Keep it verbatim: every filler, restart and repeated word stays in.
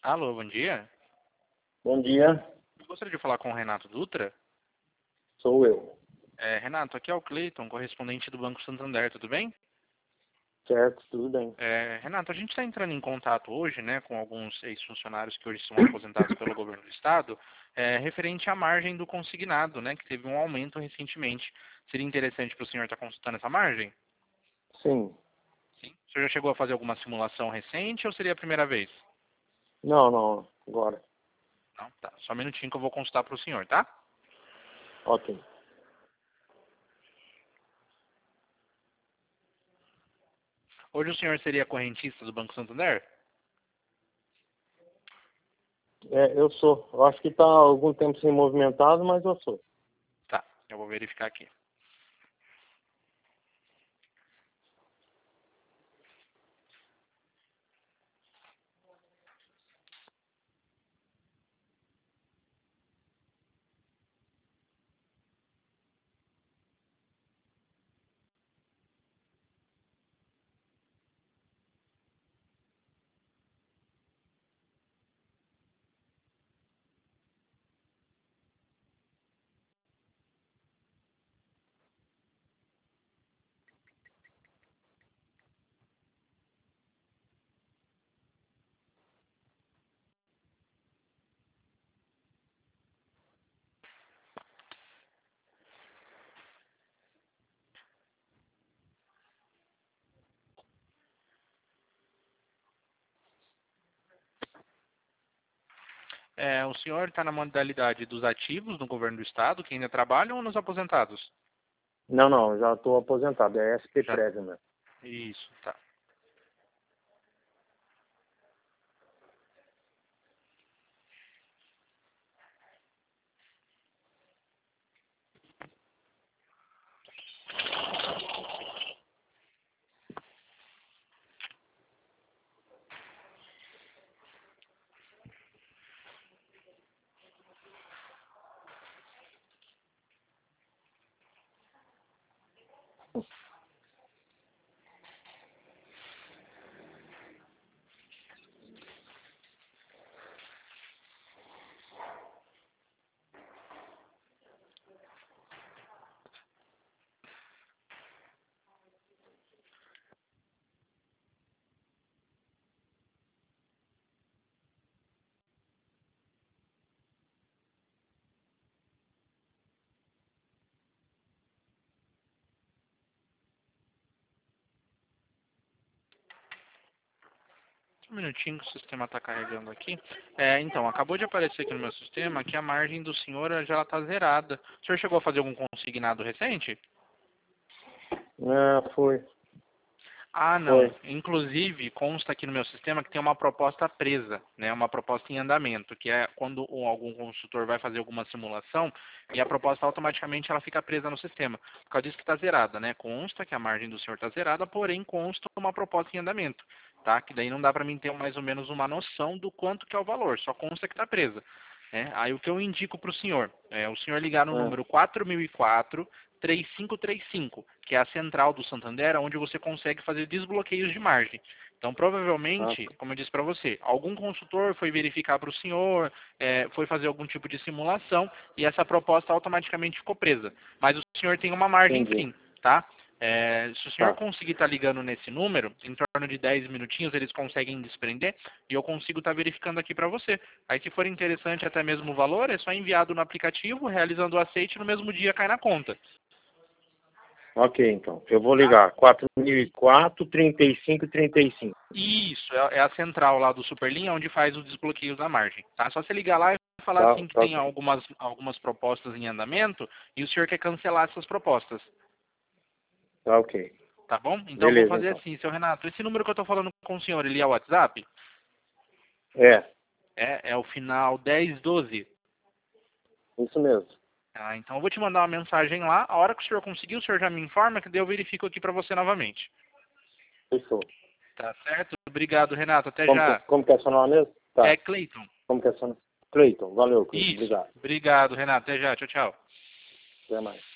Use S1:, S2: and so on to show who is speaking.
S1: Alô, bom dia.
S2: Bom dia,
S1: Eu gostaria de falar com o Renato Dutra.
S2: sou eu.
S1: É, Renato, aqui é o Cleiton, correspondente do Banco Santander, tudo bem?
S2: Certo, tudo bem.
S1: É, Renato, a gente está entrando em contato hoje, né, com alguns ex-funcionários que hoje são aposentados pelo governo do Estado, é, referente à margem do consignado, né, que teve um aumento recentemente. Seria interessante para o senhor estar consultando essa margem?
S2: Sim.
S1: Sim. O senhor já chegou a fazer alguma simulação recente ou seria a primeira vez?
S2: Não, não, agora.
S1: Não? Tá, só um minutinho que eu vou consultar para o senhor, tá?
S2: Ok.
S1: Hoje o senhor seria correntista do Banco Santander?
S2: É, eu sou. Eu acho que está há algum tempo sem movimentado, mas eu sou.
S1: Tá, eu vou verificar aqui. É, o senhor está na modalidade dos ativos no governo do estado, que ainda trabalham, ou nos aposentados?
S2: Não, não, já estou aposentado. É S P
S1: Já.
S2: Prévio, né?
S1: Isso, tá. Um minutinho que o sistema está carregando aqui. É, então, acabou de aparecer aqui no meu sistema que a margem do senhor já está zerada. O senhor chegou a fazer algum consignado recente?
S2: É, foi,
S1: Ah, não.
S2: foi.
S1: Inclusive, consta aqui no meu sistema que tem uma proposta presa, né? Uma proposta em andamento, que é quando o- algum consultor vai fazer alguma simulação e a proposta automaticamente ela fica presa no sistema. Por causa disso que está zerada, né? Consta que a margem do senhor está zerada, porém consta uma proposta em andamento, tá? Que daí não dá para mim ter mais ou menos uma noção do quanto que é o valor, só consta que está presa. Né? Aí o que eu indico para o senhor é o senhor ligar no
S2: É,
S1: número quatro mil e quatro, três cinco três cinco, que é a central do Santander, onde você consegue fazer desbloqueios de margem. Então,
S2: ah,
S1: provavelmente, como eu disse para você, algum consultor foi verificar para o senhor, é, foi fazer algum tipo de simulação e essa proposta automaticamente ficou presa. Mas o senhor tem uma margem,
S2: entendi.
S1: sim, tá? É, se o senhor
S2: Tá,
S1: conseguir estar ligando nesse número, em torno de dez minutinhos eles conseguem desprender e eu consigo estar verificando aqui para você. Aí, se for interessante até mesmo o valor, é só enviado no aplicativo, realizando o aceite no mesmo dia cai na conta.
S2: ok, então. Eu vou
S1: Tá?
S2: ligar. quatro mil e quatro, trinta e cinco, trinta e cinco.
S1: Isso, é é a central lá do Superlinha, onde faz o desbloqueio da margem. Tá? Só você ligar lá e falar
S2: Tá,
S1: assim que
S2: tá
S1: tem
S2: ok.
S1: algumas, algumas propostas em andamento e o senhor quer cancelar essas propostas.
S2: Tá ok.
S1: Tá bom? Então eu vou
S2: Beleza,
S1: fazer
S2: então.
S1: assim, seu Renato. Esse número que eu estou falando com o senhor, ele é o WhatsApp?
S2: É,
S1: É, é o final dez doze.
S2: isso mesmo.
S1: Ah, então eu vou te mandar uma mensagem lá. A hora que o senhor conseguir, o senhor já me informa, que daí eu verifico aqui para você novamente.
S2: Fechou.
S1: Tá certo? Obrigado, Renato. Até
S2: Como que,
S1: já.
S2: como que é seu nome mesmo?
S1: É
S2: Tá.
S1: Cleiton.
S2: Como que é seu nome? Cleiton. Valeu, Cleiton.
S1: Isso.
S2: Obrigado.
S1: Obrigado, Renato. Até já. Tchau, tchau.
S2: Até mais.